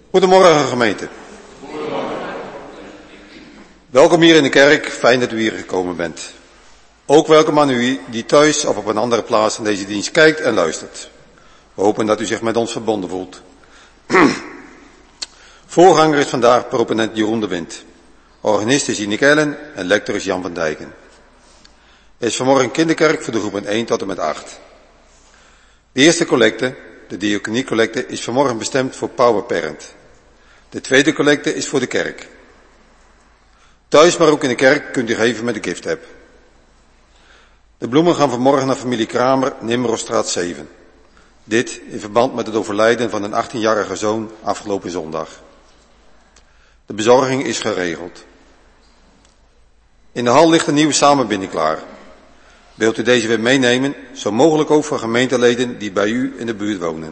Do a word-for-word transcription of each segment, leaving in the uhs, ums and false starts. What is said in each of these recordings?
Goedemorgen gemeente. Goedemorgen. Welkom hier in de kerk, fijn dat u hier gekomen bent. Ook welkom aan u die thuis of op een andere plaats in deze dienst kijkt en luistert. We hopen dat u zich met ons verbonden voelt. Voorganger is vandaag proponent Jeroen de Wind. Organist is Ineke Ellen en lector is Jan van Dijken. Er is vanmorgen kinderkerk voor de groepen één tot en met acht. De eerste collecte, de diaconiecollecte, is vanmorgen bestemd voor Power Parent. De tweede collecte is voor de kerk. Thuis, maar ook in de kerk, kunt u geven met de gift-app. De bloemen gaan vanmorgen naar familie Kramer, Nimmerstraat zeven. Dit in verband met het overlijden van een achttienjarige zoon afgelopen zondag. De bezorging is geregeld. In de hal ligt een nieuwe samenbinding klaar. Wilt u deze weer meenemen, zo mogelijk ook voor gemeenteleden die bij u in de buurt wonen.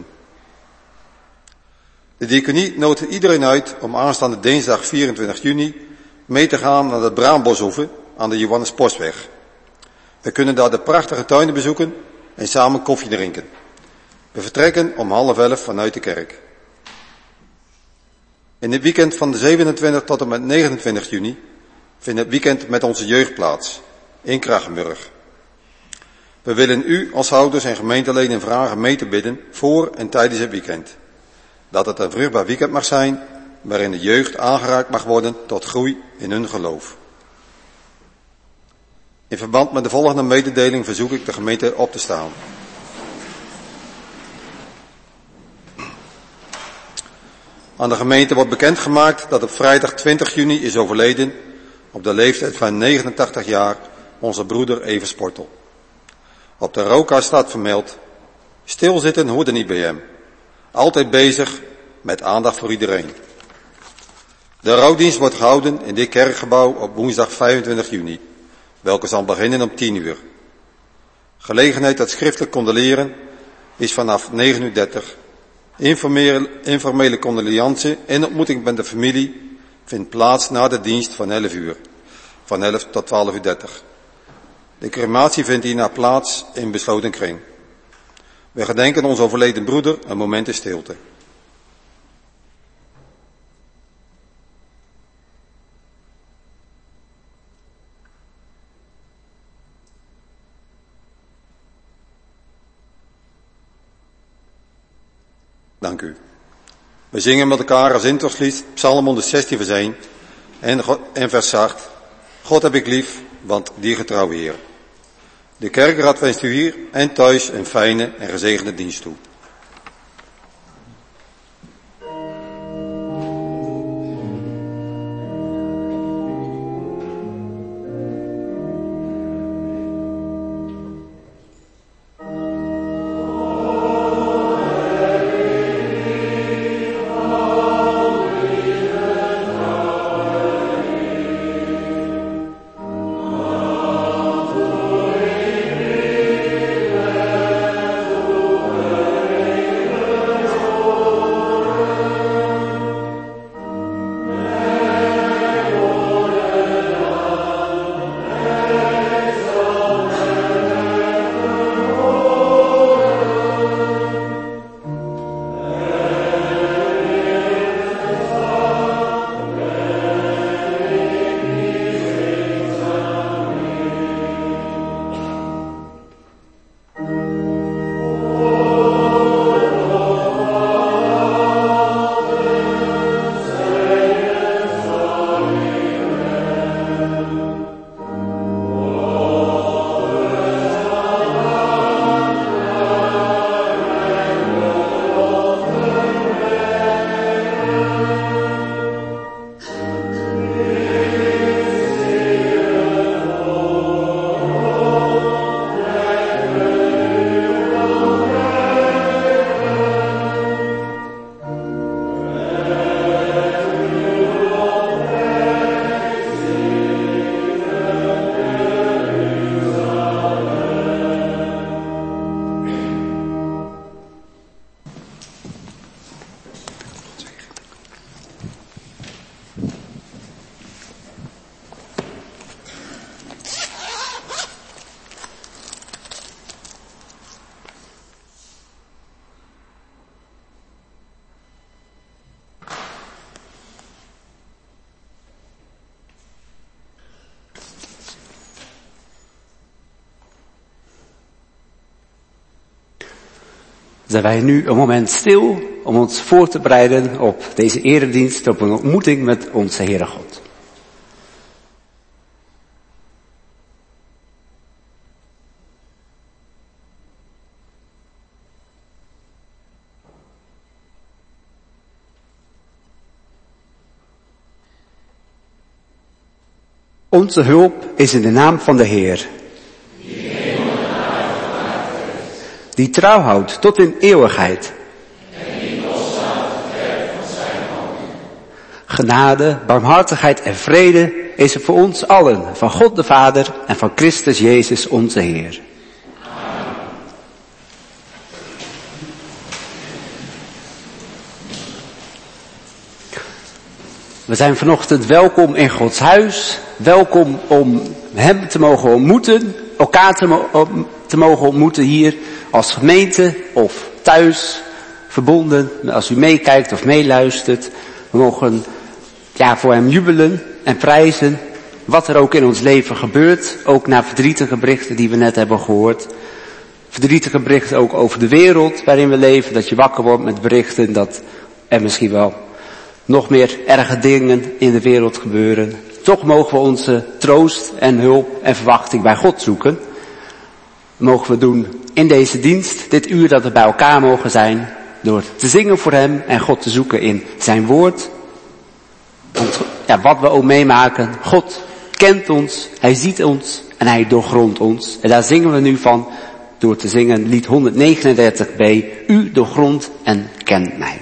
De diaconie nodigt iedereen uit om aanstaande dinsdag vierentwintig juni mee te gaan naar de Braamboshoeve aan de Johannes Postweg. We kunnen daar de prachtige tuinen bezoeken en samen koffie drinken. We vertrekken om half elf vanuit de kerk. In het weekend van de zevenentwintig tot en met negenentwintig juni vindt het weekend met onze jeugd plaats in Krachenburg. We willen u als ouders en gemeenteleden vragen mee te bidden voor en tijdens het weekend. Dat het een vruchtbaar weekend mag zijn, waarin de jeugd aangeraakt mag worden tot groei in hun geloof. In verband met de volgende mededeling verzoek ik de gemeente op te staan. Aan de gemeente wordt bekendgemaakt dat op vrijdag twintig juni is overleden, op de leeftijd van negenentachtig jaar, onze broeder Evert Sportel. Op de rouwkaart staat vermeld: stilzitten hoorde niet bij hem. Altijd bezig met aandacht voor iedereen. De rouwdienst wordt gehouden in dit kerkgebouw op woensdag vijfentwintig juni, welke zal beginnen om tien uur. Gelegenheid tot schriftelijk condoleren is vanaf negen uur dertig. Informele, informele condoliance en ontmoeting met de familie vindt plaats na de dienst van elf uur, van elf tot twaalf uur dertig. De crematie vindt hierna plaats in besloten kring. We gedenken ons overleden broeder een moment in stilte. Dank u. We zingen met elkaar als introduclied Psalm honderdzestien vers één en, en vers acht. God heb ik lief, want die getrouw Heer. De kerkraad wenst u hier en thuis een fijne en gezegende dienst toe. Amen. zijn wij nu een moment stil om ons voor te bereiden op deze eredienst, op een ontmoeting met onze Heere God. Onze hulp is in de naam van de Heer, die trouw houdt tot in eeuwigheid. Genade, barmhartigheid en vrede is er voor ons allen, van God de Vader en van Christus Jezus onze Heer. We zijn vanochtend welkom in Gods huis, welkom om Hem te mogen ontmoeten, elkaar te, mo- te mogen ontmoeten hier als gemeente of thuis, verbonden, als u meekijkt of meeluistert. We mogen ja, voor Hem jubelen en prijzen, wat er ook in ons leven gebeurt, ook na verdrietige berichten die we net hebben gehoord. Verdrietige berichten ook over de wereld waarin we leven, dat je wakker wordt met berichten dat er misschien wel nog meer erge dingen in de wereld gebeuren. Toch mogen we onze troost en hulp en verwachting bij God zoeken. Mogen we doen in deze dienst, dit uur dat we bij elkaar mogen zijn, door te zingen voor Hem en God te zoeken in Zijn woord. Want ja, wat we ook meemaken, God kent ons, Hij ziet ons en Hij doorgrondt ons. En daar zingen we nu van door te zingen lied honderdnegenendertig b, U doorgrondt en kent mij.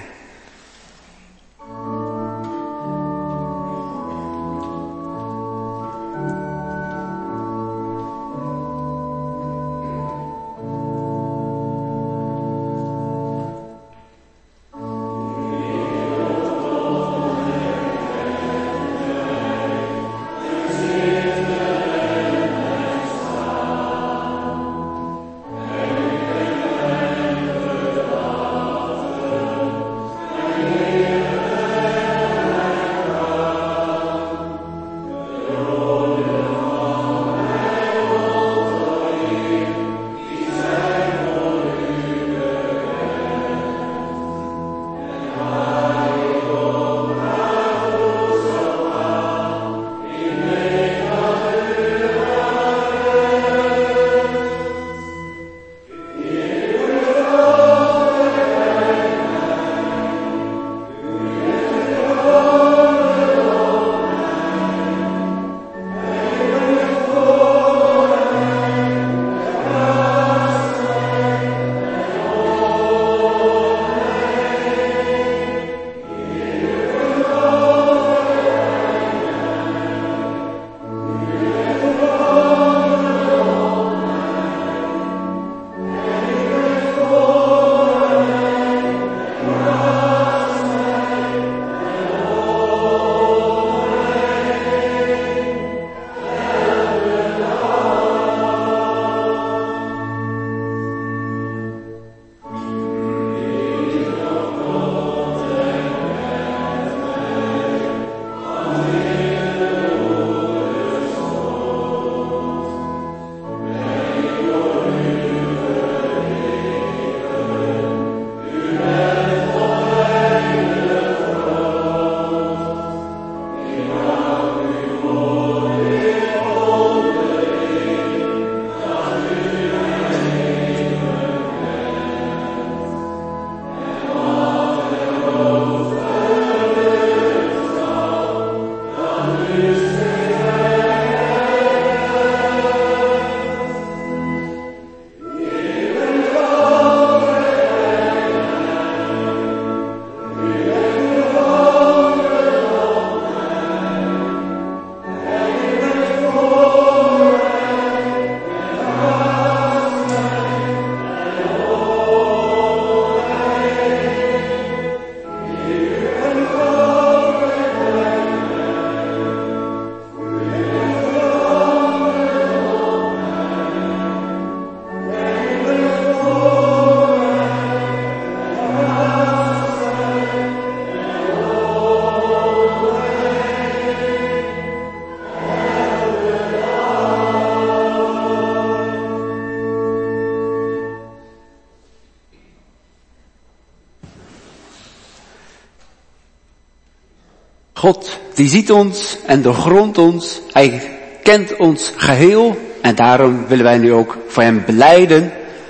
God, die ziet ons en doorgrondt ons. Hij kent ons geheel. En daarom willen wij nu ook voor hem belijden.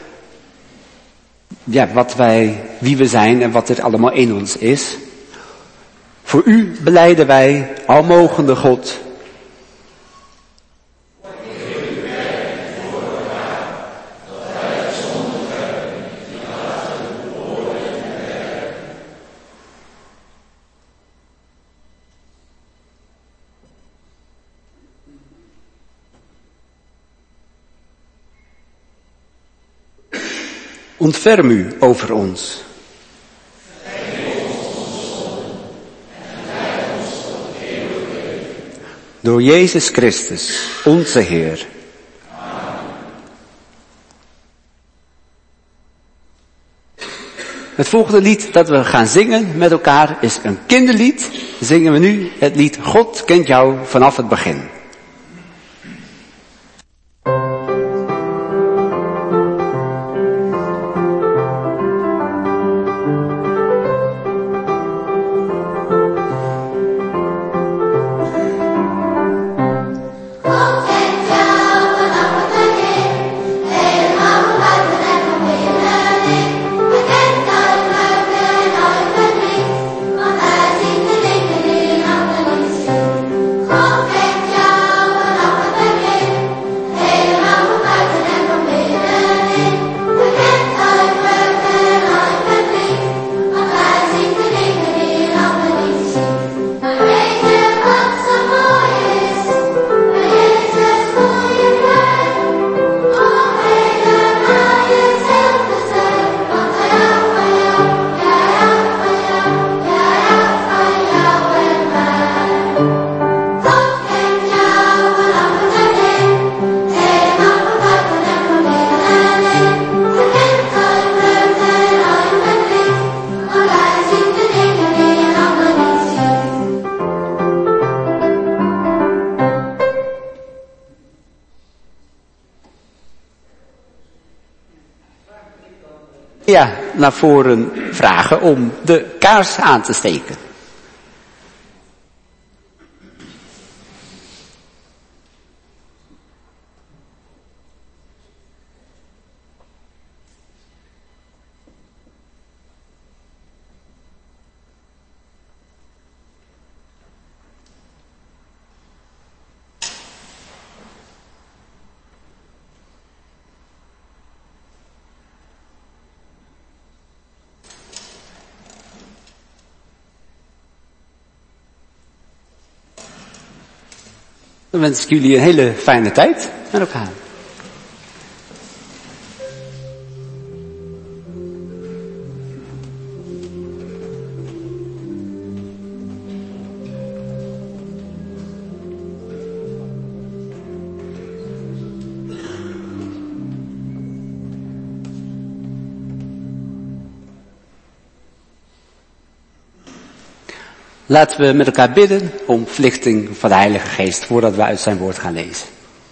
Ja, wat wij, wie we zijn en wat er allemaal in ons is. Voor u belijden wij, almogende God. Ontferm u over ons. Door Jezus Christus, onze Heer. Het volgende lied dat we gaan zingen met elkaar is een kinderlied. Zingen we nu het lied God kent jou vanaf het begin. Ja, naar voren vragen om de kaars aan te steken. Dan wens ik jullie een hele fijne tijd met elkaar. Laten we met elkaar bidden om verlichting van de Heilige Geest voordat we uit zijn woord gaan lezen.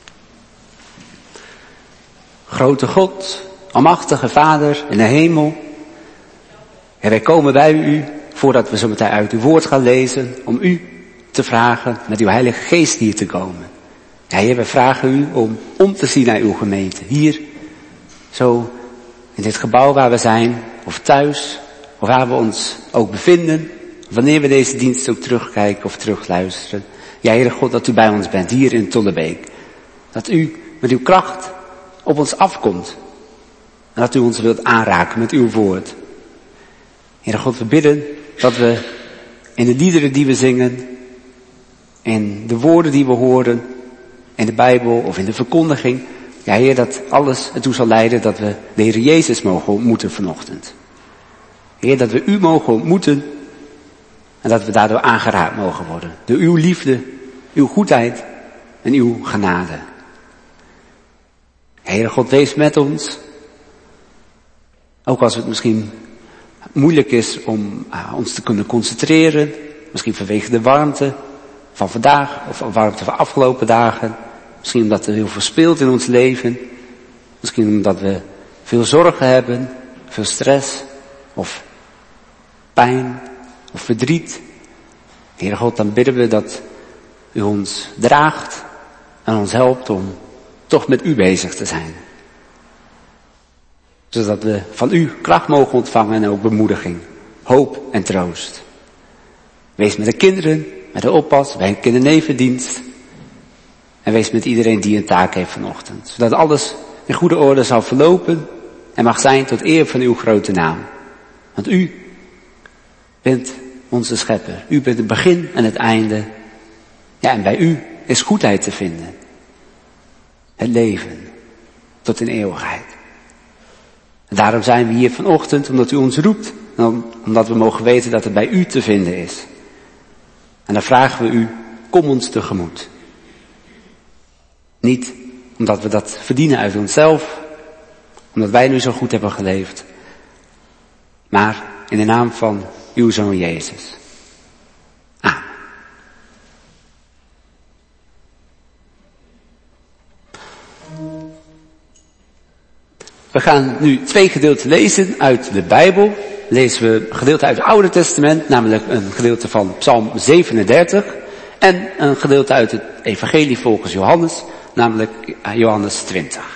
Grote God, almachtige Vader in de hemel. En wij komen bij u voordat we zo meteen uit uw woord gaan lezen om u te vragen met uw Heilige Geest hier te komen. Ja, Heer, we vragen u om om te zien naar uw gemeente. Hier, zo in dit gebouw waar we zijn, of thuis, of waar we ons ook bevinden. Wanneer we deze dienst ook terugkijken of terugluisteren. Ja, Heere God, dat u bij ons bent, hier in Tollebeek. Dat u met uw kracht op ons afkomt. En dat u ons wilt aanraken met uw woord. Heere God, we bidden dat we in de liederen die we zingen, in de woorden die we horen, in de Bijbel of in de verkondiging. Ja, Heer, dat alles ertoe zal leiden dat we de Heer Jezus mogen ontmoeten vanochtend. Heer, dat we u mogen ontmoeten. En dat we daardoor aangeraakt mogen worden. Door uw liefde, uw goedheid en uw genade. Heere God, wees met ons. Ook als het misschien moeilijk is om uh, ons te kunnen concentreren. Misschien vanwege de warmte van vandaag of de warmte van afgelopen dagen. Misschien omdat er heel veel speelt in ons leven. Misschien omdat we veel zorgen hebben, veel stress of pijn. Of verdriet. Heere God, dan bidden we dat u ons draagt en ons helpt om toch met u bezig te zijn. Zodat we van u kracht mogen ontvangen en ook bemoediging, hoop en troost. Wees met de kinderen, met de oppas, bij een kindernevendienst. En wees met iedereen die een taak heeft vanochtend. Zodat alles in goede orde zal verlopen en mag zijn tot eer van uw grote naam. Want u bent onze schepper. U bent het begin en het einde. Ja, en bij u is goedheid te vinden. Het leven tot in eeuwigheid. En daarom zijn we hier vanochtend, omdat u ons roept. En omdat we mogen weten dat het bij u te vinden is. En dan vragen we u, kom ons tegemoet. Niet omdat we dat verdienen uit onszelf, omdat wij nu zo goed hebben geleefd. Maar in de naam van uw Zoon Jezus. Amen. We gaan nu twee gedeelten lezen uit de Bijbel. Lezen we een gedeelte uit het Oude Testament, namelijk een gedeelte van Psalm zevenendertig. En een gedeelte uit het Evangelie volgens Johannes, namelijk Johannes twintig.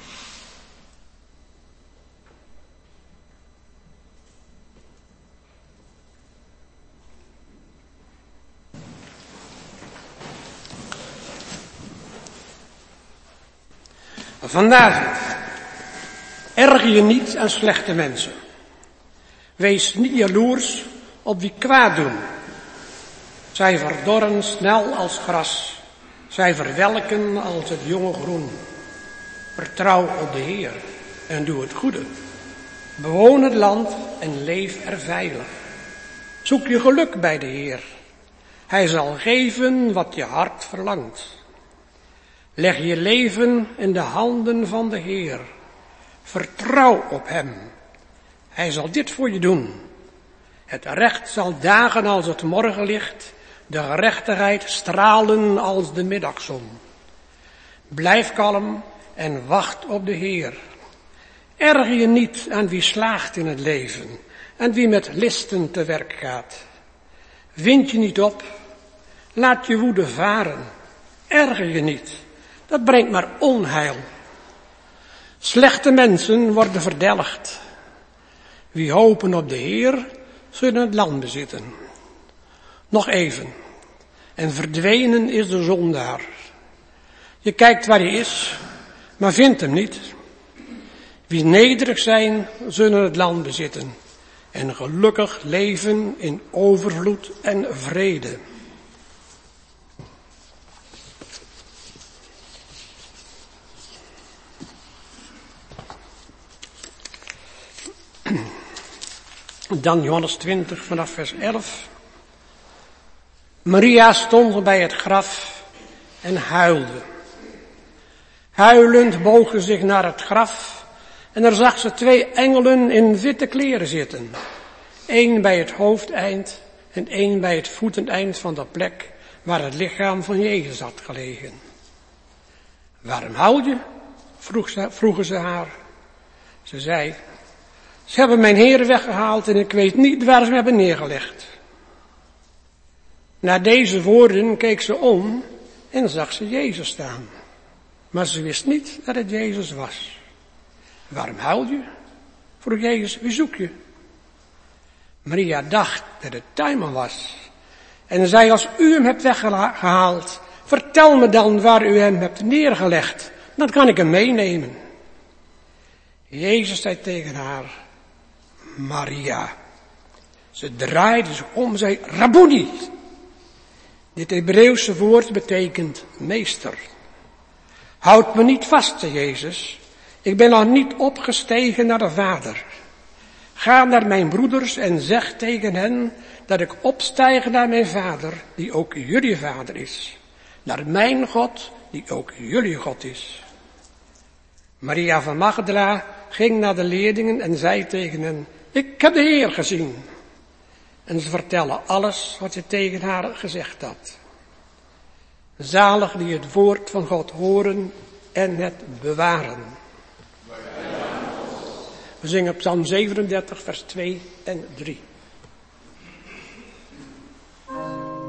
Vandaag, erger je niet aan slechte mensen. Wees niet jaloers op wie kwaad doen. Zij verdorren snel als gras. Zij verwelken als het jonge groen. Vertrouw op de Heer en doe het goede. Bewoon het land en leef er veilig. Zoek je geluk bij de Heer. Hij zal geven wat je hart verlangt. Leg je leven in de handen van de Heer. Vertrouw op hem. Hij zal dit voor je doen. Het recht zal dagen als het morgenlicht, de gerechtigheid stralen als de middagzon. Blijf kalm en wacht op de Heer. Erger je niet aan wie slaagt in het leven en wie met listen te werk gaat. Wind je niet op, laat je woede varen. Erger je niet, dat brengt maar onheil. Slechte mensen worden verdelgd. Wie hopen op de Heer, zullen het land bezitten. Nog even. En verdwenen is de zondaar. Je kijkt waar hij is, maar vindt hem niet. Wie nederig zijn, zullen het land bezitten. En gelukkig leven in overvloed en vrede. Dan Johannes twintig vanaf vers elf. Maria stond bij het graf en huilde. Huilend boog ze zich naar het graf en er zag ze twee engelen in witte kleren zitten. Eén bij het hoofdeind en één bij het voeteneind van de plek waar het lichaam van Jezus had gelegen. Waarom huil je? Vroeg ze, vroegen ze haar. Ze zei, ze hebben mijn Heer weggehaald en ik weet niet waar ze hem hebben neergelegd. Na deze woorden keek ze om en zag ze Jezus staan. Maar ze wist niet dat het Jezus was. Waarom huil je? Vroeg Jezus, wie zoek je? Maria dacht dat het tuinman was. En zei, als u hem hebt weggehaald, vertel me dan waar u hem hebt neergelegd. Dan kan ik hem meenemen. Jezus zei tegen haar, Maria. Ze draaide zich om en zei, Rabboni. Dit Hebreeuwse woord betekent meester. Houd me niet vast, zei Jezus. Ik ben nog niet opgestegen naar de Vader. Ga naar mijn broeders en zeg tegen hen dat ik opstijg naar mijn Vader, die ook jullie Vader is. Naar mijn God, die ook jullie God is. Maria van Magdala ging naar de leerlingen en zei tegen hen, ik heb de Heer gezien. En ze vertellen alles wat ze tegen haar gezegd had. Zalig die het woord van God horen en het bewaren. We zingen Psalm zevenendertig vers twee en drie.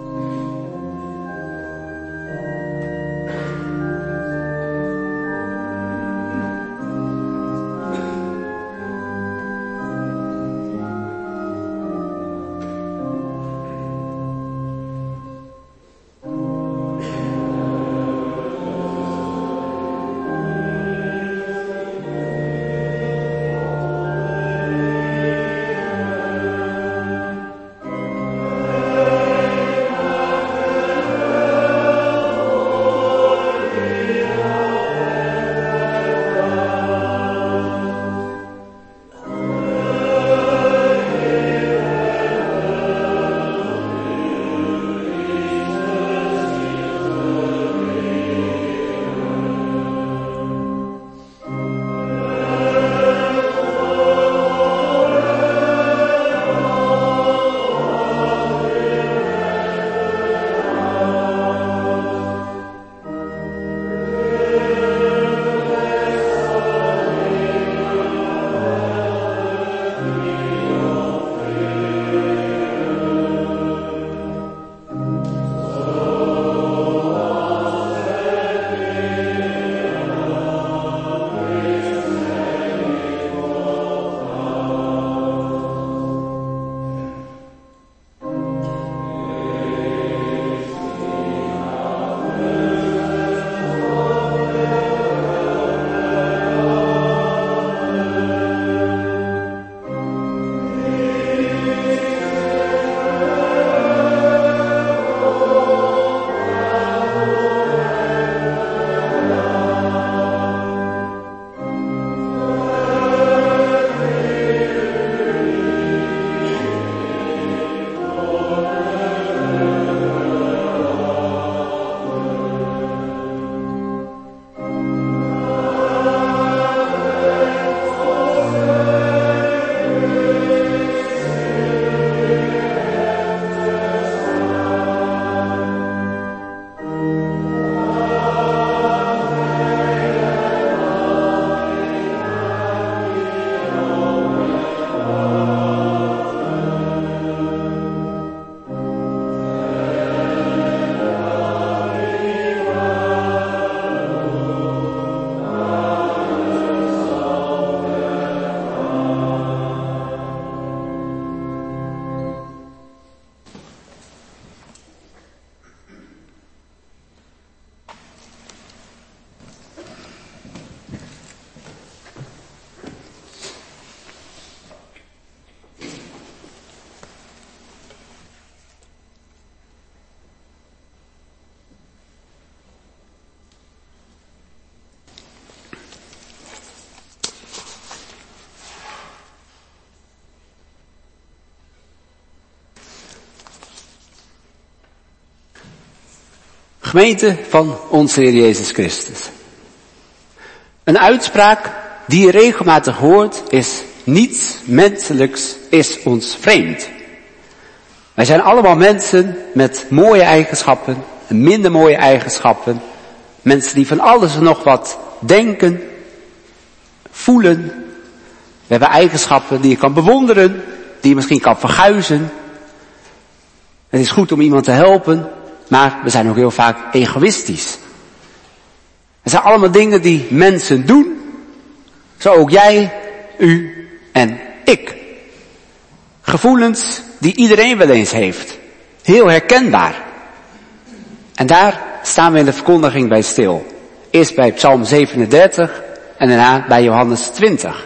Gemeente van onze Heer Jezus Christus. Een uitspraak die je regelmatig hoort is: niets menselijks is ons vreemd. Wij zijn allemaal mensen met mooie eigenschappen en minder mooie eigenschappen. Mensen die van alles en nog wat denken, voelen. We hebben eigenschappen die je kan bewonderen, die je misschien kan verguizen. Het is goed om iemand te helpen, maar we zijn ook heel vaak egoïstisch. Het zijn allemaal dingen die mensen doen, zo ook jij, u en ik. Gevoelens die iedereen wel eens heeft. Heel herkenbaar. En daar staan we in de verkondiging bij stil. Eerst bij Psalm zevenendertig en daarna bij Johannes twintig.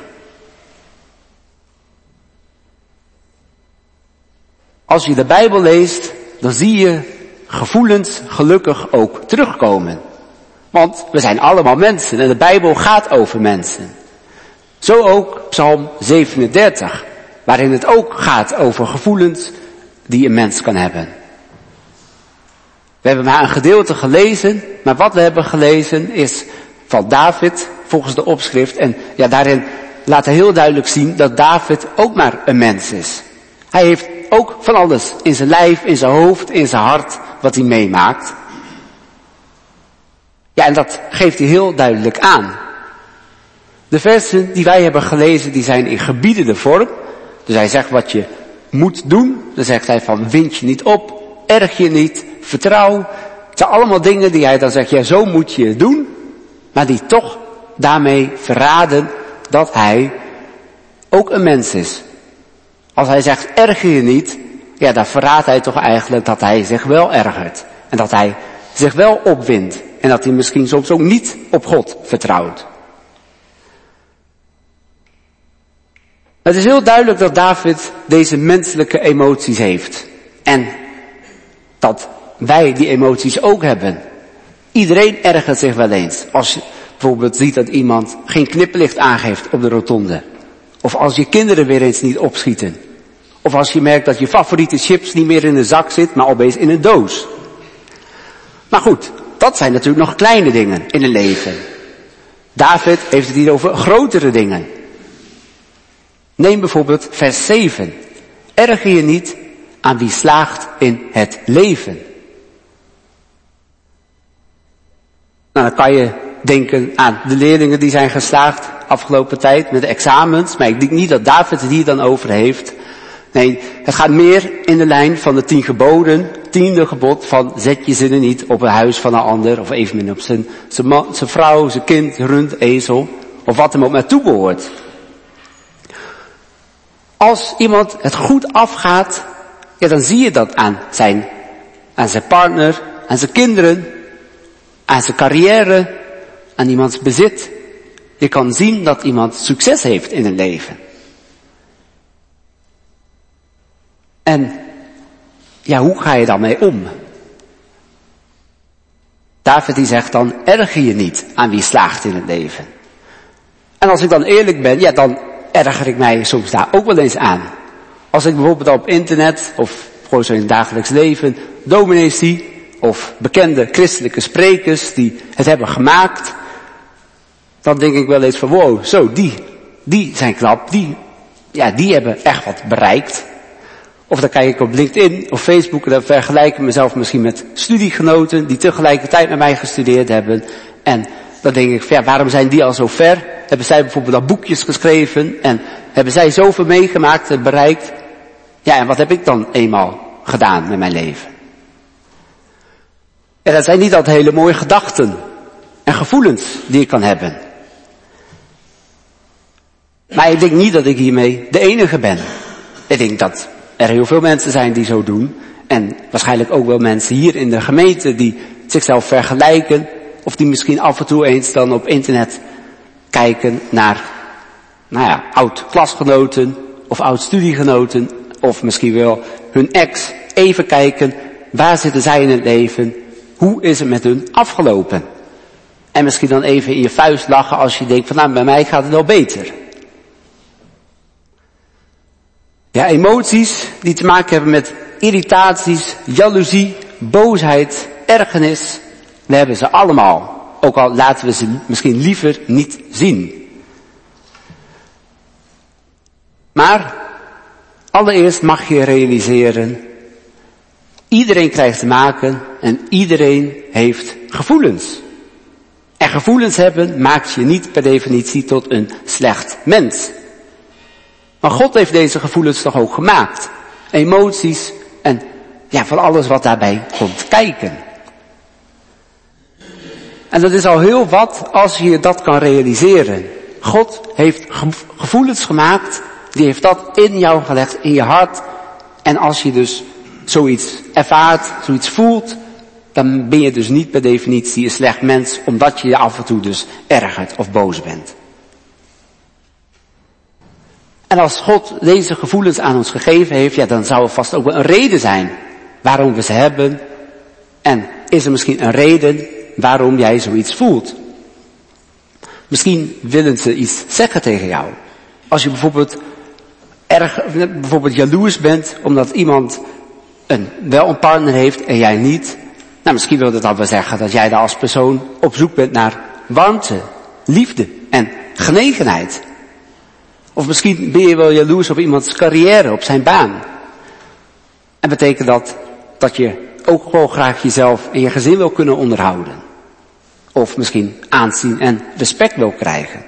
Als je de Bijbel leest, dan zie je gevoelens gelukkig ook terugkomen. Want we zijn allemaal mensen en de Bijbel gaat over mensen. Zo ook Psalm zevenendertig, waarin het ook gaat over gevoelens die een mens kan hebben. We hebben maar een gedeelte gelezen, maar wat we hebben gelezen is van David, volgens de opschrift. En ja, daarin laat hij heel duidelijk zien dat David ook maar een mens is. Hij heeft ook van alles in zijn lijf, in zijn hoofd, in zijn hart, wat hij meemaakt. Ja, en dat geeft hij heel duidelijk aan. De versen die wij hebben gelezen, die zijn in gebiedende vorm. Dus hij zegt wat je moet doen. Dan zegt hij van: wind je niet op, erg je niet, vertrouw. Het zijn allemaal dingen die hij dan zegt, ja, zo moet je het doen. Maar die toch daarmee verraden dat hij ook een mens is. Als hij zegt, erger je niet, ja, dan verraadt hij toch eigenlijk dat hij zich wel ergert. En dat hij zich wel opwindt. En dat hij misschien soms ook niet op God vertrouwt. Het is heel duidelijk dat David deze menselijke emoties heeft. En dat wij die emoties ook hebben. Iedereen ergert zich wel eens. Als je bijvoorbeeld ziet dat iemand geen knipperlicht aangeeft op de rotonde. Of als je kinderen weer eens niet opschieten. Of als je merkt dat je favoriete chips niet meer in de zak zit, maar opeens in een doos. Maar goed, dat zijn natuurlijk nog kleine dingen in een leven. David heeft het hier over grotere dingen. Neem bijvoorbeeld vers zeven. Erger je niet aan wie slaagt in het leven. Nou, dan kan je denken aan de leerlingen die zijn geslaagd afgelopen tijd met de examens. Maar ik denk niet dat David het hier dan over heeft. Nee, het gaat meer in de lijn van de tien geboden. Tiende gebod van zet je zinnen niet op het huis van een ander. Of evenmin op zijn, zijn, man, zijn vrouw, zijn kind, rund, ezel. Of wat hem ook maar toebehoort. Als iemand het goed afgaat, ja, dan zie je dat aan zijn, aan zijn partner, aan zijn kinderen, aan zijn carrière, aan iemands bezit. Je kan zien dat iemand succes heeft in het leven. En ja, hoe ga je daarmee om? David die zegt dan, erger je niet aan wie slaagt in het leven. En als ik dan eerlijk ben, ja, dan erger ik mij soms daar ook wel eens aan. Als ik bijvoorbeeld op internet, of gewoon zo in het dagelijks leven, dominees zie, of bekende christelijke sprekers die het hebben gemaakt, dan denk ik wel eens van, wow, zo, die, die zijn knap, die, ja, die hebben echt wat bereikt. Of dan kijk ik op LinkedIn of Facebook en dan vergelijk ik mezelf misschien met studiegenoten die tegelijkertijd met mij gestudeerd hebben. En dan denk ik, ja, waarom zijn die al zo ver? Hebben zij bijvoorbeeld al boekjes geschreven en hebben zij zoveel meegemaakt en bereikt? Ja, en wat heb ik dan eenmaal gedaan met mijn leven? En dat zijn niet altijd hele mooie gedachten en gevoelens die ik kan hebben. Maar ik denk niet dat ik hiermee de enige ben. Ik denk dat er heel veel mensen zijn die zo doen. En waarschijnlijk ook wel mensen hier in de gemeente die zichzelf vergelijken. Of die misschien af en toe eens dan op internet kijken naar, nou ja, oud-klasgenoten of oud-studiegenoten. Of misschien wel hun ex. Even kijken, waar zitten zij in het leven? Hoe is het met hun afgelopen? En misschien dan even in je vuist lachen als je denkt van, nou, bij mij gaat het wel beter. Ja, emoties die te maken hebben met irritaties, jaloezie, boosheid, ergernis, We hebben ze allemaal. Ook al laten we ze misschien liever niet zien. Maar allereerst mag je realiseren, iedereen krijgt te maken en iedereen heeft gevoelens. En gevoelens hebben maakt je niet per definitie tot een slecht mens. Maar God heeft deze gevoelens toch ook gemaakt. Emoties en ja, van alles wat daarbij komt kijken. En dat is al heel wat als je dat kan realiseren. God heeft gevoelens gemaakt, die heeft dat in jou gelegd, in je hart. En als je dus zoiets ervaart, zoiets voelt, dan ben je dus niet per definitie een slecht mens, omdat je je af en toe dus ergert of boos bent. En als God deze gevoelens aan ons gegeven heeft, ja, dan zou er vast ook wel een reden zijn waarom we ze hebben. En is er misschien een reden waarom jij zoiets voelt. Misschien willen ze iets zeggen tegen jou. Als je bijvoorbeeld erg, bijvoorbeeld jaloers bent, omdat iemand een, wel een partner heeft en jij niet. Nou, misschien wil dat dan wel zeggen dat jij daar als persoon op zoek bent naar warmte, liefde en genegenheid. Of misschien ben je wel jaloers op iemands carrière, op zijn baan. En betekent dat dat je ook gewoon graag jezelf en je gezin wil kunnen onderhouden. Of misschien aanzien en respect wil krijgen.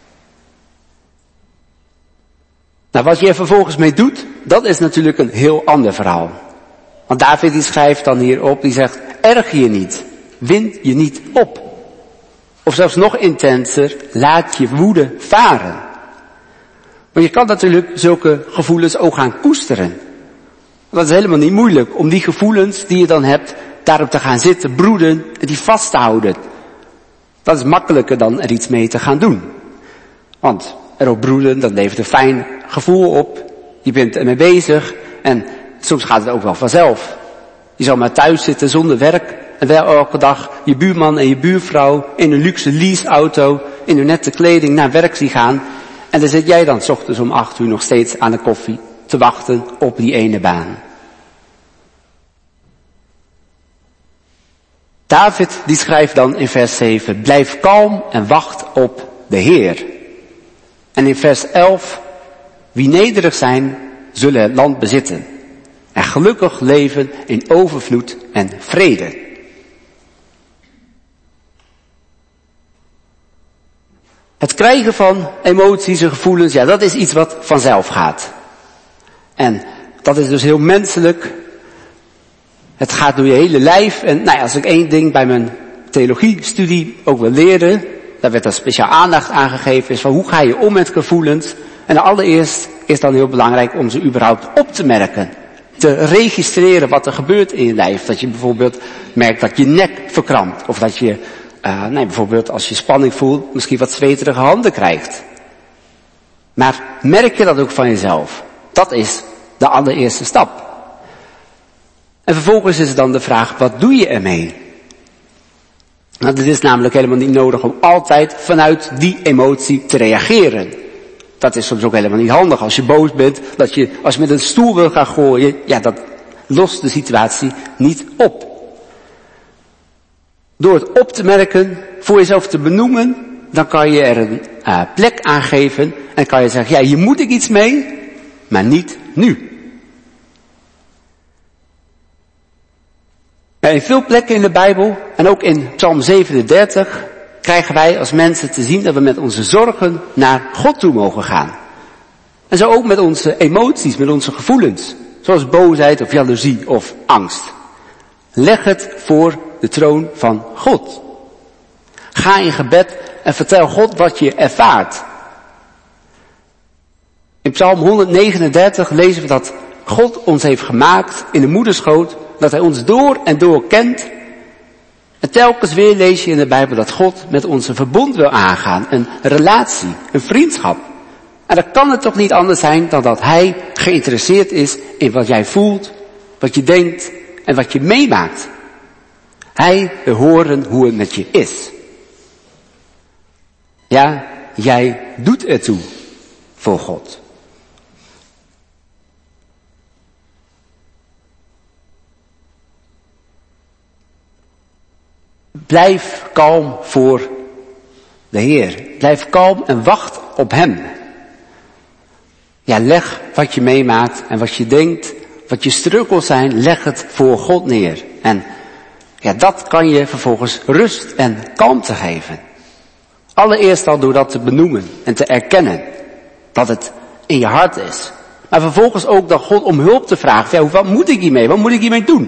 Nou, wat je er vervolgens mee doet, dat is natuurlijk een heel ander verhaal. Want David die schrijft dan hierop, die zegt, erger je niet, wind je niet op. Of zelfs nog intenser, laat je woede varen. Want je kan natuurlijk zulke gevoelens ook gaan koesteren. Dat is helemaal niet moeilijk om die gevoelens die je dan hebt, daarop te gaan zitten, broeden en die vast te houden. Dat is makkelijker dan er iets mee te gaan doen. Want erop broeden, dat levert een fijn gevoel op. Je bent ermee bezig en soms gaat het ook wel vanzelf. Je zal maar thuis zitten zonder werk en wel elke dag je buurman en je buurvrouw in een luxe leaseauto, in hun nette kleding naar werk zien gaan. En dan zit jij dan 's ochtends om acht uur nog steeds aan de koffie te wachten op die ene baan. David die schrijft dan in vers zeven, blijf kalm en wacht op de Heer. En in vers elf, wie nederig zijn, zullen het land bezitten. En gelukkig leven in overvloed en vrede. Het krijgen van emoties en gevoelens, ja, dat is iets wat vanzelf gaat. En dat is dus heel menselijk. Het gaat door je hele lijf. En nou ja, als ik één ding bij mijn theologiestudie ook wil leren, daar werd er speciaal aandacht aan gegeven, is van hoe ga je om met gevoelens. En allereerst is dan heel belangrijk om ze überhaupt op te merken. Te registreren wat er gebeurt in je lijf. Dat je bijvoorbeeld merkt dat je nek verkrampt. Of dat je, uh, nee, bijvoorbeeld als je spanning voelt, misschien wat zweterige handen krijgt. Maar merk je dat ook van jezelf? Dat is de allereerste stap. En vervolgens is dan de vraag, wat doe je ermee? Nou, het is namelijk helemaal niet nodig om altijd vanuit die emotie te reageren. Dat is soms ook helemaal niet handig. Als je boos bent, dat je, als je met een stoel wil gaan gooien, ja, dat lost de situatie niet op. Door het op te merken, voor jezelf te benoemen, dan kan je er een uh, plek aan geven en kan je zeggen, ja, hier moet ik iets mee, maar niet nu. In veel plekken in de Bijbel, en ook in Psalm zevenendertig, krijgen wij als mensen te zien dat we met onze zorgen naar God toe mogen gaan. En zo ook met onze emoties, met onze gevoelens, zoals boosheid of jaloezie of angst. Leg het voor de troon van God. Ga in gebed en vertel God wat je ervaart. In Psalm honderdnegenendertig lezen we dat God ons heeft gemaakt in de moederschoot, dat hij ons door en door kent. En telkens weer lees je in de Bijbel dat God met ons een verbond wil aangaan, een relatie, een vriendschap. En dan kan het toch niet anders zijn dan dat hij geïnteresseerd is in wat jij voelt, wat je denkt en wat je meemaakt. Hij wil horen hoe het met je is. Ja, jij doet ertoe voor God. blijf kalm voor de Heer. Blijf kalm en wacht op Hem. Ja, leg wat je meemaakt en wat je denkt, wat je struggles zijn, leg het voor God neer. En ja, dat kan je vervolgens rust en kalmte geven. Allereerst al door dat te benoemen en te erkennen dat het in je hart is. Maar vervolgens ook dan God om hulp te vragen. Ja, wat moet ik hiermee? Wat moet ik hiermee doen?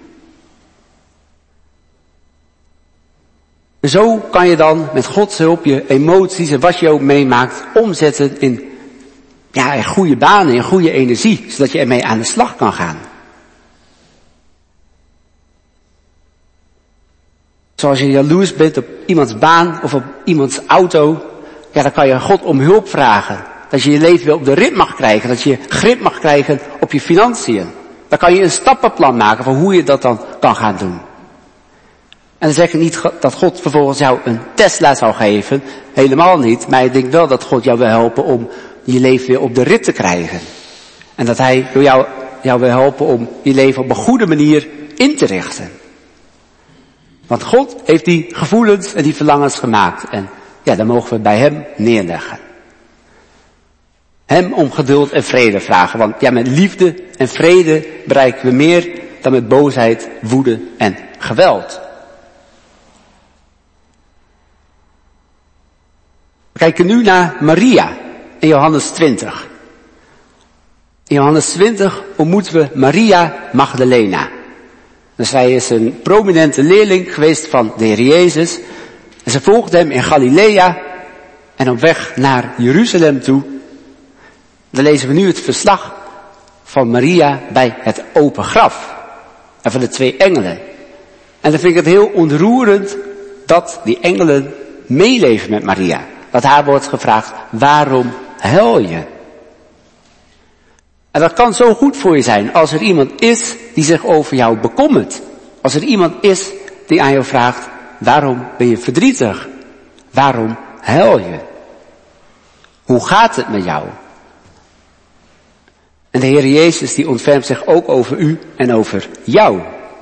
En zo kan je dan met Gods hulp je emoties en wat je ook meemaakt omzetten in, ja, in goede banen, in goede energie. Zodat je ermee aan de slag kan gaan. Zoals je jaloers bent op iemands baan of op iemands auto. Ja, dan kan je God om hulp vragen. Dat je je leven weer op de rit mag krijgen. Dat je grip mag krijgen op je financiën. Dan kan je een stappenplan maken van hoe je dat dan kan gaan doen. En dan zeg ik niet dat God vervolgens jou een Tesla zou geven. Helemaal niet. Maar ik denk wel dat God jou wil helpen om je leven weer op de rit te krijgen. En dat Hij door jou, jou wil helpen om je leven op een goede manier in te richten. Want God heeft die gevoelens en die verlangens gemaakt. En ja, dan mogen we bij Hem neerleggen. Hem om geduld en vrede vragen. Want ja, met liefde en vrede bereiken we meer dan met boosheid, woede en geweld. We kijken nu naar Maria in Johannes twintig. In Johannes twintig ontmoeten we Maria Magdalena. Dus zij is een prominente leerling geweest van de Heer Jezus. En ze volgde hem in Galilea en op weg naar Jeruzalem toe. Dan lezen we nu het verslag van Maria bij het open graf. En van de twee engelen. En dan vind ik het heel ontroerend dat die engelen meeleven met Maria. Dat haar wordt gevraagd, waarom huil je? En dat kan zo goed voor je zijn als er iemand is die zich over jou bekommert. Als er iemand is die aan jou vraagt, waarom ben je verdrietig? Waarom huil je? Hoe gaat het met jou? En de Heer Jezus die ontfermt zich ook over u en over jou.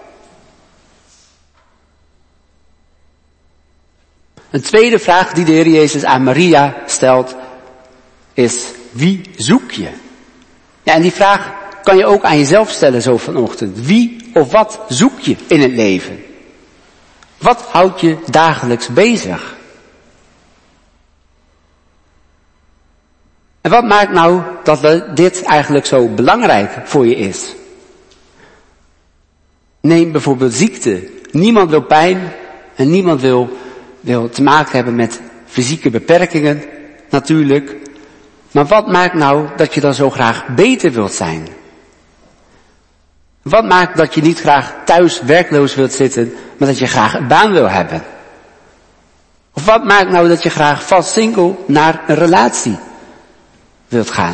Een tweede vraag die de Heer Jezus aan Maria stelt is, wie zoek je? Ja, en die vraag kan je ook aan jezelf stellen zo vanochtend. Wie of wat zoek je in het leven? Wat houdt je dagelijks bezig? En wat maakt nou dat dit eigenlijk zo belangrijk voor je is? Neem bijvoorbeeld ziekte. Niemand wil pijn en niemand wil, wil te maken hebben met fysieke beperkingen, natuurlijk. Maar wat maakt nou dat je dan zo graag beter wilt zijn? Wat maakt dat je niet graag thuis werkloos wilt zitten, maar dat je graag een baan wil hebben? Of wat maakt nou dat je graag vast single naar een relatie wilt gaan?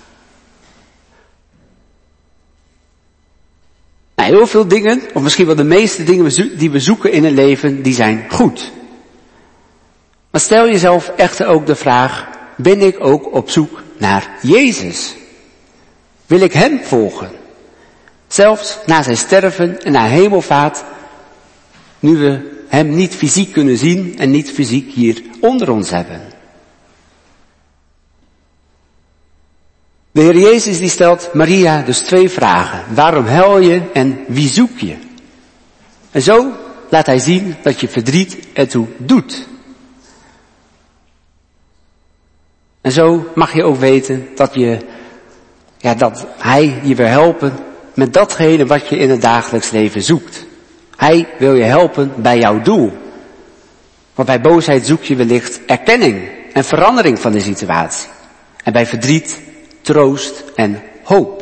Nou, heel veel dingen, of misschien wel de meeste dingen die we zoeken in het leven, die zijn goed. Maar stel jezelf echter ook de vraag, ben ik ook op zoek naar Jezus? Wil ik Hem volgen? Zelfs na zijn sterven en na hemelvaart, nu we Hem niet fysiek kunnen zien en niet fysiek hier onder ons hebben. De Heer Jezus die stelt Maria dus twee vragen. Waarom huil je en wie zoek je? En zo laat Hij zien dat je verdriet ertoe doet. En zo mag je ook weten dat je, ja, dat Hij je wil helpen met datgene wat je in het dagelijks leven zoekt. Hij wil je helpen bij jouw doel. Want bij boosheid zoek je wellicht erkenning en verandering van de situatie. En bij verdriet troost en hoop.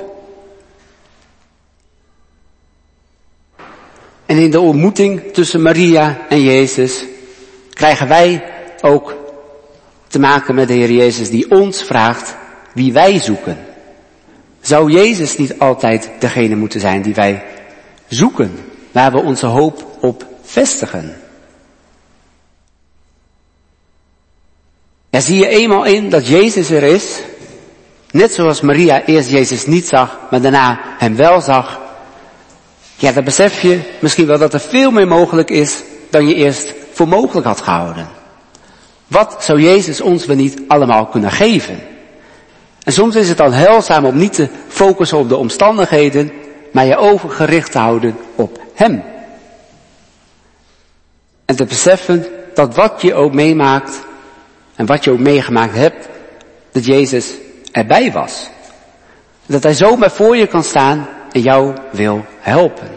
En in de ontmoeting tussen Maria en Jezus krijgen wij ook te maken met de Heer Jezus die ons vraagt wie wij zoeken. Zou Jezus niet altijd degene moeten zijn die wij zoeken, waar we onze hoop op vestigen? Ja, zie je eenmaal in dat Jezus er is, net zoals Maria eerst Jezus niet zag, maar daarna Hem wel zag. Ja, dan besef je misschien wel dat er veel meer mogelijk is dan je eerst voor mogelijk had gehouden. Wat zou Jezus ons wel niet allemaal kunnen geven? En soms is het dan heilzaam om niet te focussen op de omstandigheden, maar je ogen gericht te houden op Hem. En te beseffen dat wat je ook meemaakt en wat je ook meegemaakt hebt, dat Jezus erbij was. Dat Hij zomaar voor je kan staan en jou wil helpen.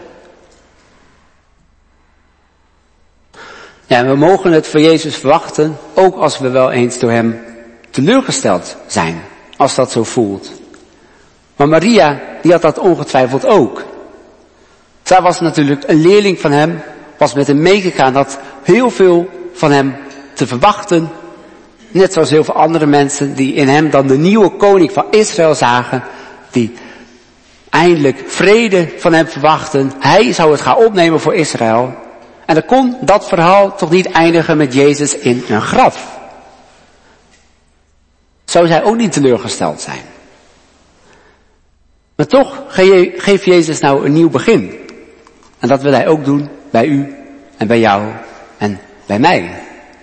Ja, en we mogen het van Jezus verwachten, ook als we wel eens door Hem teleurgesteld zijn, als dat zo voelt. Maar Maria, die had dat ongetwijfeld ook. Zij was natuurlijk een leerling van Hem, was met Hem meegegaan, had heel veel van Hem te verwachten. Net zoals heel veel andere mensen die in Hem dan de nieuwe koning van Israël zagen, die eindelijk vrede van Hem verwachten. Hij zou het gaan opnemen voor Israël. En dan kon dat verhaal toch niet eindigen met Jezus in een graf. Zou zij ook niet teleurgesteld zijn. Maar toch geeft Jezus nou een nieuw begin. En dat wil Hij ook doen bij u en bij jou en bij mij.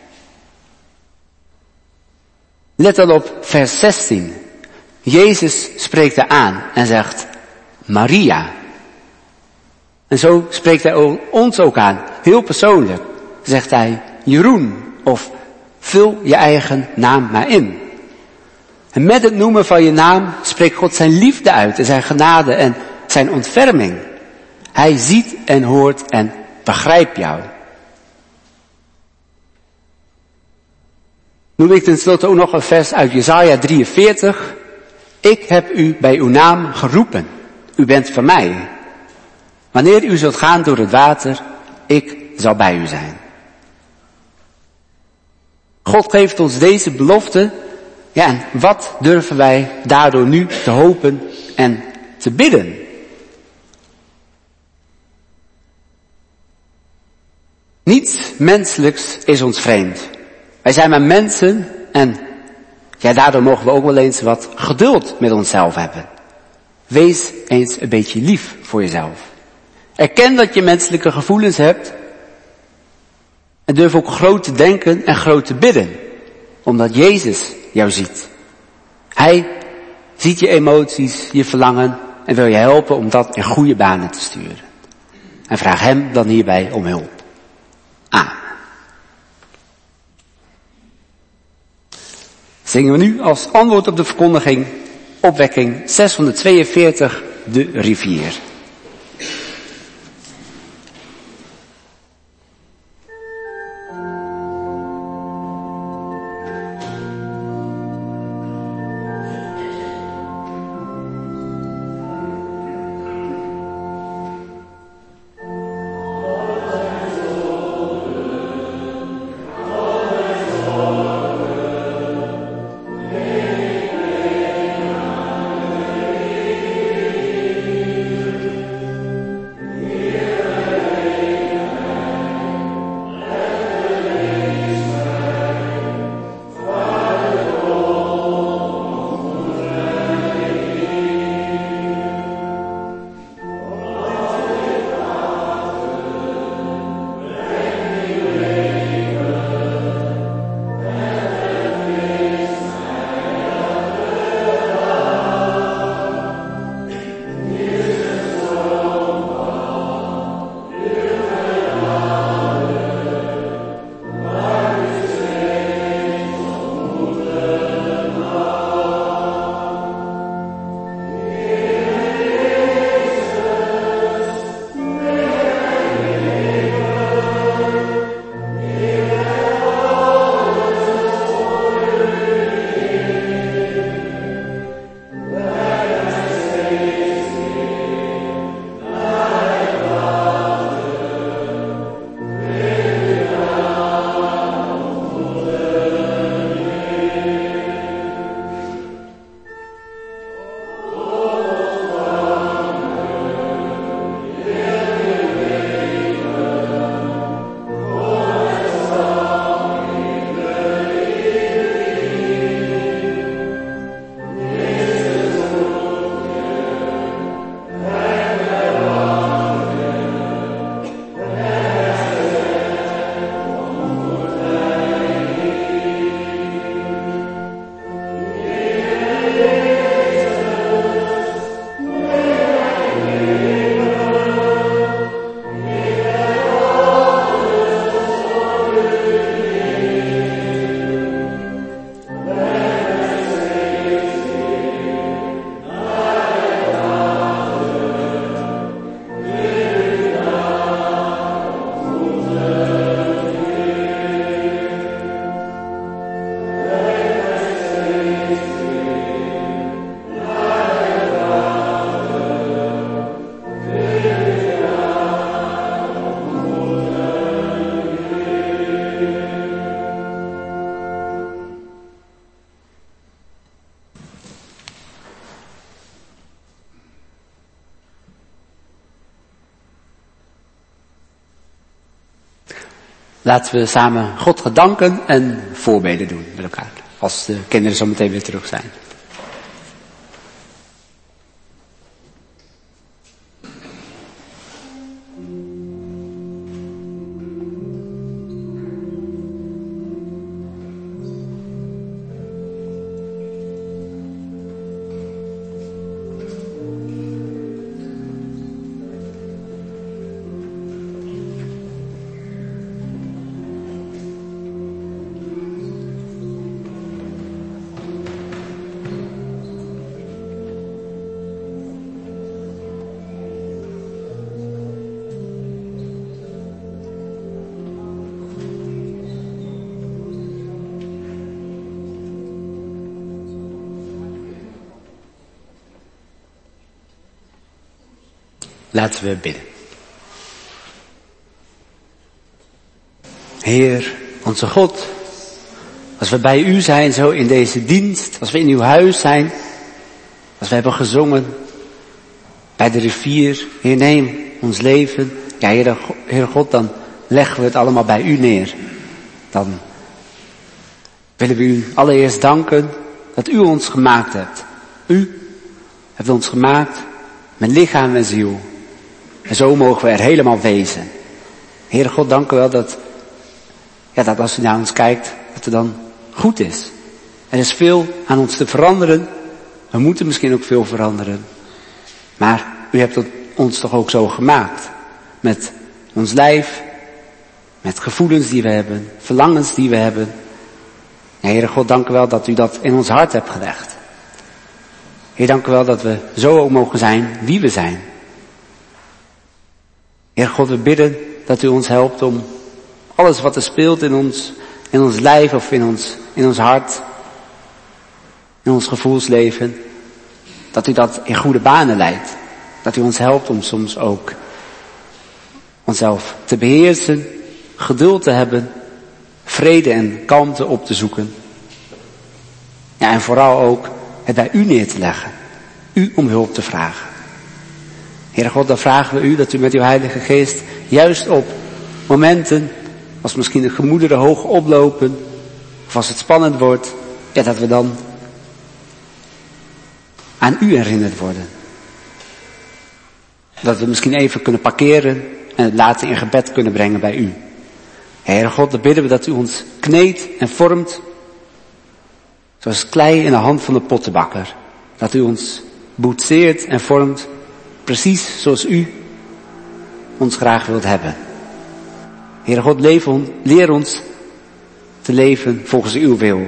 Let dan op vers zestien. Jezus spreekt haar aan en zegt Maria. En zo spreekt Hij ons ook aan, heel persoonlijk. Zegt Hij Jeroen of vul je eigen naam maar in. En met het noemen van je naam spreekt God zijn liefde uit en zijn genade en zijn ontferming. Hij ziet en hoort en begrijpt jou. Noem ik tenslotte ook nog een vers uit Jesaja drieënveertig. Ik heb u bij uw naam geroepen. U bent van mij. Wanneer u zult gaan door het water, ik zal bij u zijn. God geeft ons deze belofte. Ja, en wat durven wij daardoor nu te hopen en te bidden? Niets menselijks is ons vreemd. Wij zijn maar mensen en ja, daardoor mogen we ook wel eens wat geduld met onszelf hebben. Wees eens een beetje lief voor jezelf. Erken dat je menselijke gevoelens hebt. En durf ook groot te denken en groot te bidden. Omdat Jezus jou ziet. Hij ziet je emoties, je verlangen en wil je helpen om dat in goede banen te sturen. En vraag Hem dan hierbij om hulp. Amen. Zingen we nu als antwoord op de verkondiging opwekking zeshonderdtweeënveertig, de rivier. laten we samen God gaan danken en voorbeden doen met elkaar. Als de kinderen zo meteen weer terug zijn. Laten we bidden. Heer, onze God, als we bij u zijn zo in deze dienst, als we in uw huis zijn, als we hebben gezongen bij de rivier, Heer, neem ons leven. Ja, Heer, Heer God, dan leggen we het allemaal bij u neer. Dan willen we u allereerst danken dat u ons gemaakt hebt. U hebt ons gemaakt met lichaam en ziel. En zo mogen we er helemaal wezen. Heere God, dank u wel dat, ja, dat als u naar ons kijkt, dat het dan goed is. Er is veel aan ons te veranderen. We moeten misschien ook veel veranderen. Maar u hebt ons toch ook zo gemaakt. Met ons lijf, met gevoelens die we hebben, verlangens die we hebben. Ja, Heere God, dank u wel dat u dat in ons hart hebt gelegd. Heer, dank u wel dat we zo ook mogen zijn wie we zijn. Heer God, we bidden dat u ons helpt om alles wat er speelt in ons, in ons lijf of in ons, in ons hart, in ons gevoelsleven, dat u dat in goede banen leidt. Dat u ons helpt om soms ook onszelf te beheersen, geduld te hebben, vrede en kalmte op te zoeken. Ja, en vooral ook het bij u neer te leggen. U om hulp te vragen. Heere God, dan vragen we u dat u met uw Heilige Geest juist op momenten, als misschien de gemoederen hoog oplopen, of als het spannend wordt, ja, dat we dan aan u herinnerd worden. Dat we misschien even kunnen parkeren en het later in gebed kunnen brengen bij u. Heere God, dan bidden we dat u ons kneedt en vormt, zoals klei in de hand van de pottenbakker. Dat u ons boetseert en vormt, precies zoals u ons graag wilt hebben. Heere God, leer ons te leven volgens uw wil.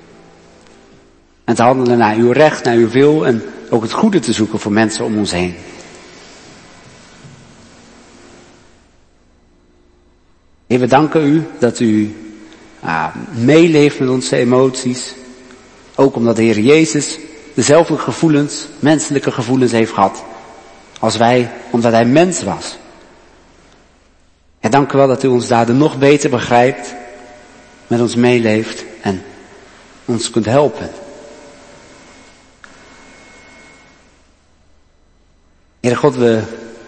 En te handelen naar uw recht, naar uw wil en ook het goede te zoeken voor mensen om ons heen. Heer, we danken u dat u uh, meeleeft met onze emoties. Ook omdat de Heer Jezus dezelfde gevoelens, menselijke gevoelens heeft gehad als wij, omdat hij mens was. Ja, dank u wel dat u ons daardoor nog beter begrijpt, met ons meeleeft en ons kunt helpen. Heere God, we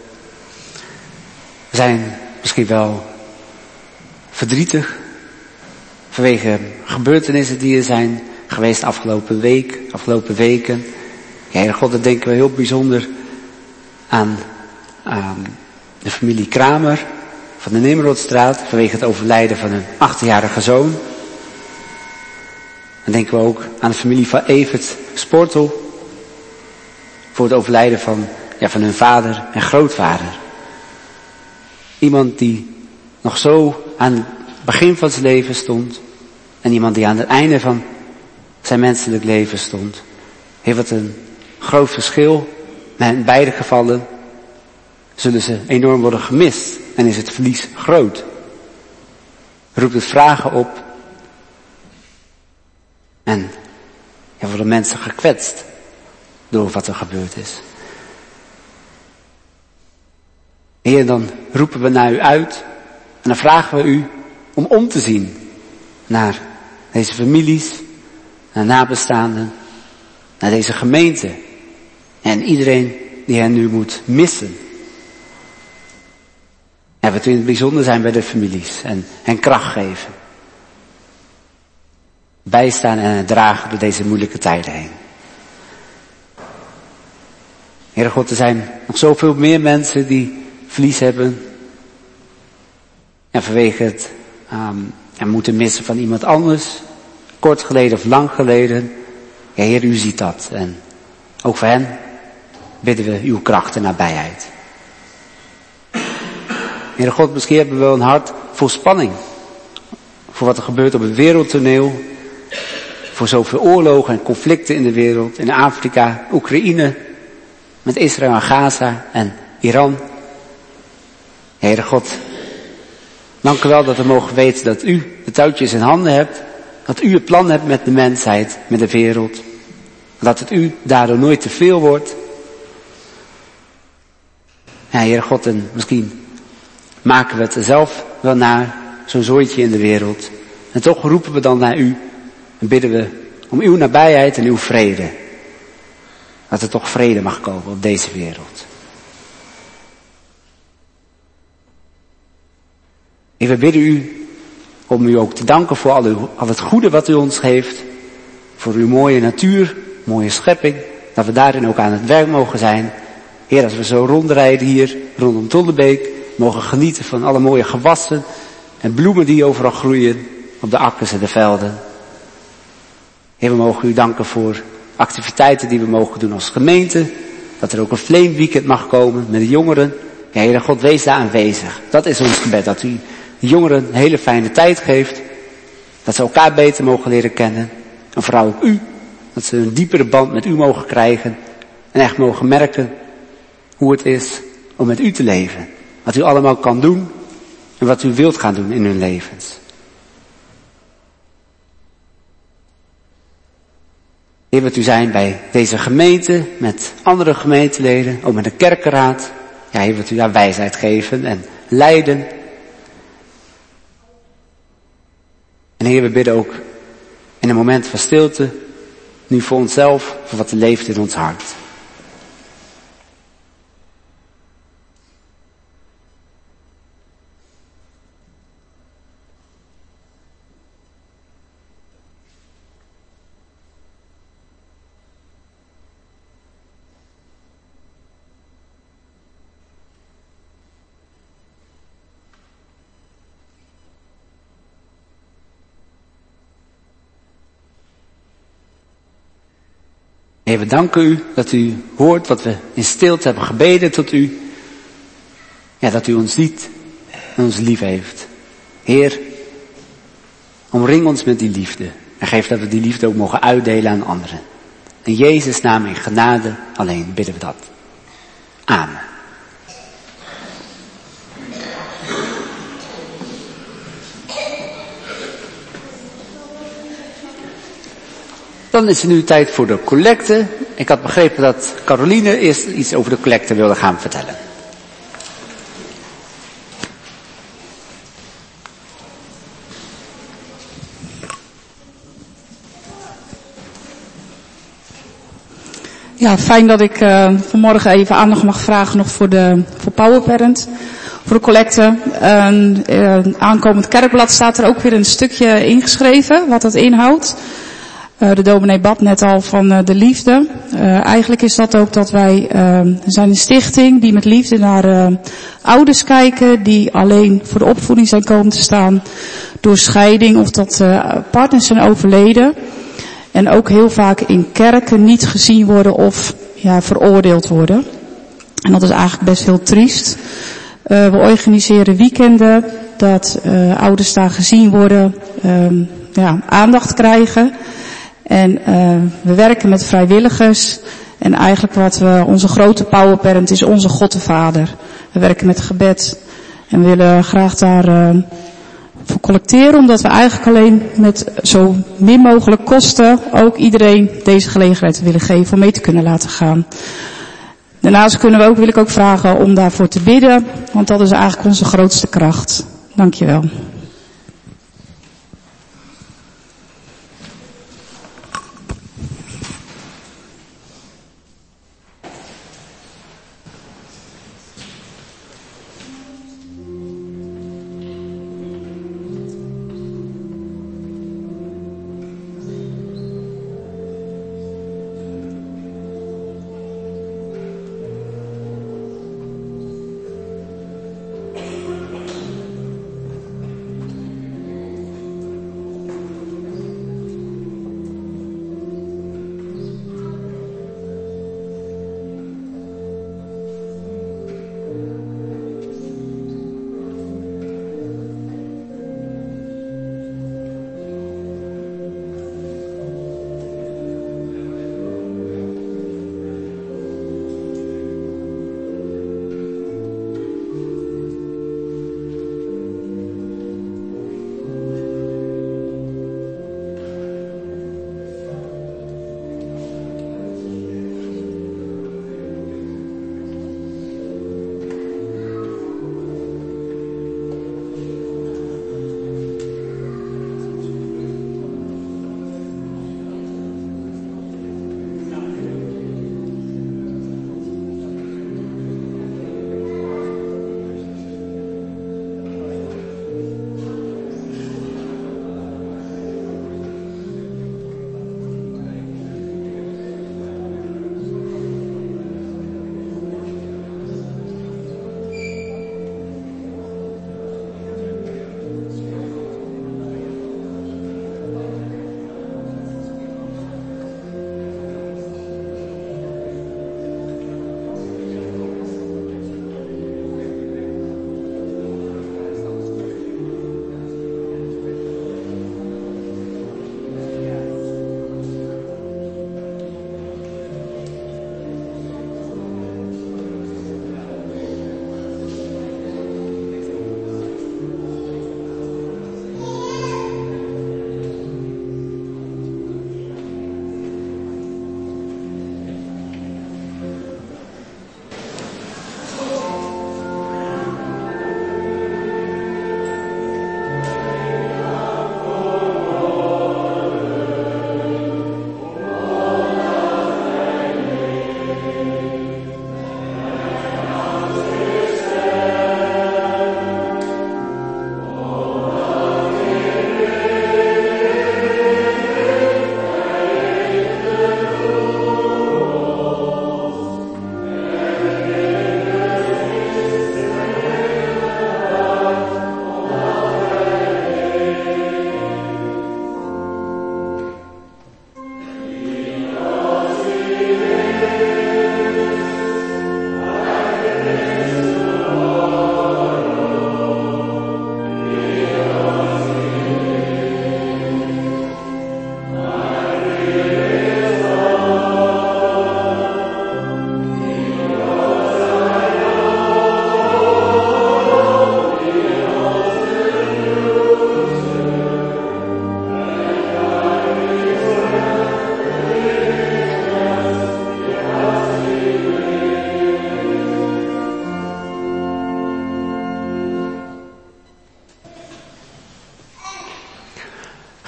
zijn misschien wel verdrietig vanwege gebeurtenissen die er zijn geweest afgelopen week, afgelopen weken. Ja, Heere God, dan denken we heel bijzonder aan, aan de familie Kramer van de Nimrodstraat vanwege het overlijden van hun achtjarige zoon. Dan denken we ook aan de familie van Evert Sportel voor het overlijden van, ja, van hun vader en grootvader. Iemand die nog zo aan het begin van zijn leven stond en iemand die aan het einde van zijn menselijk leven stond. Heeft wat een groot verschil. Maar in beide gevallen zullen ze enorm worden gemist en is het verlies groot. Roept het vragen op en ja, worden mensen gekwetst door wat er gebeurd is. Heer, dan roepen we naar u uit en dan vragen we u om om te zien naar deze families, naar nabestaanden, naar deze gemeente en iedereen die hen nu moet missen. En wat u in het bijzonder zijn bij de families en hen kracht geven. Bijstaan en dragen door deze moeilijke tijden heen. Heere God, er zijn nog zoveel meer mensen die verlies hebben. En vanwege het um, en moeten missen van iemand anders. Kort geleden of lang geleden. Ja, Heer, u ziet dat. En ook voor hen bidden we uw kracht en nabijheid. Heere God, misschien hebben we wel een hart vol spanning. Voor wat er gebeurt op het wereldtoneel. Voor zoveel oorlogen en conflicten in de wereld. In Afrika, Oekraïne. Met Israël en Gaza en Iran. Heere God, dank u wel dat we mogen weten dat u de touwtjes in handen hebt. Dat u het plan hebt met de mensheid, met de wereld. Dat het u daardoor nooit te veel wordt. Ja, Heere God, en misschien maken we het er zelf wel naar, zo'n zooitje in de wereld. En toch roepen we dan naar u en bidden we om uw nabijheid en uw vrede. Dat er toch vrede mag komen op deze wereld. En we bidden u om u ook te danken voor al, uw, al het goede wat u ons geeft. Voor uw mooie natuur, mooie schepping. Dat we daarin ook aan het werk mogen zijn. Heer, als we zo rondrijden hier rondom Tollebeek, mogen genieten van alle mooie gewassen en bloemen die overal groeien op de akkers en de velden. Heer, we mogen u danken voor activiteiten die we mogen doen als gemeente. Dat er ook een Flame Weekend mag komen met de jongeren. Ja, Heer God, wees daar aanwezig. Dat is ons gebed, dat u de jongeren een hele fijne tijd geeft. Dat ze elkaar beter mogen leren kennen. En vooral ook u. Dat ze een diepere band met u mogen krijgen. En echt mogen merken hoe het is om met u te leven. Wat u allemaal kan doen. En wat u wilt gaan doen in hun levens. Heer, wat u zijn bij deze gemeente, met andere gemeenteleden, ook met de kerkenraad. Ja, Heer, wat u daar wijsheid geven en leiden. En Heer, we bidden ook in een moment van stilte, nu voor onszelf, voor wat er leeft in ons hart. Heer, we danken u dat u hoort wat we in stilte hebben gebeden tot u. Ja, dat u ons ziet en ons lief heeft. Heer, omring ons met die liefde. En geef dat we die liefde ook mogen uitdelen aan anderen. In Jezus' naam in genade alleen bidden we dat. Amen. Dan is het nu tijd voor de collecte. Ik had begrepen dat Caroline eerst iets over de collecte wilde gaan vertellen. Ja, fijn dat ik uh, vanmorgen even aandacht mag vragen nog voor de voor Powerparent. Voor de collecte. Een uh, aankomend kerkblad staat er ook weer een stukje ingeschreven, wat dat inhoudt. Uh, de dominee bad net al van uh, de liefde. Uh, eigenlijk is dat ook dat wij uh, zijn een stichting die met liefde naar uh, ouders kijken die alleen voor de opvoeding zijn komen te staan door scheiding of dat uh, partners zijn overleden. En ook heel vaak in kerken niet gezien worden of ja, veroordeeld worden. En dat is eigenlijk best heel triest. Uh, we organiseren weekenden dat uh, ouders daar gezien worden, uh, ja, aandacht krijgen. En uh, we werken met vrijwilligers. En eigenlijk wat we, onze grote powerparent is onze God de Vader. We werken met gebed. En we willen graag daar uh, voor collecteren. Omdat we eigenlijk alleen met zo min mogelijk kosten ook iedereen deze gelegenheid willen geven om mee te kunnen laten gaan. Daarnaast kunnen we ook, wil ik ook vragen om daarvoor te bidden. Want dat is eigenlijk onze grootste kracht. Dank je wel.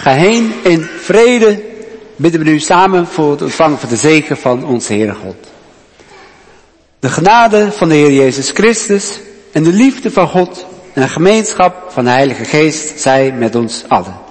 Ga heen in vrede, bidden we nu samen voor het ontvangen van de zegen van onze Heere God. De genade van de Heer Jezus Christus en de liefde van God en de gemeenschap van de Heilige Geest zij met ons allen.